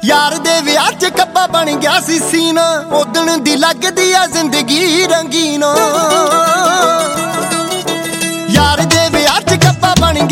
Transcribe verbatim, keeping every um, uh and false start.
यार दे विआह च कब्बा बन गया सी सीना, उदण दी लगदी आ जिंदगी रंगीना।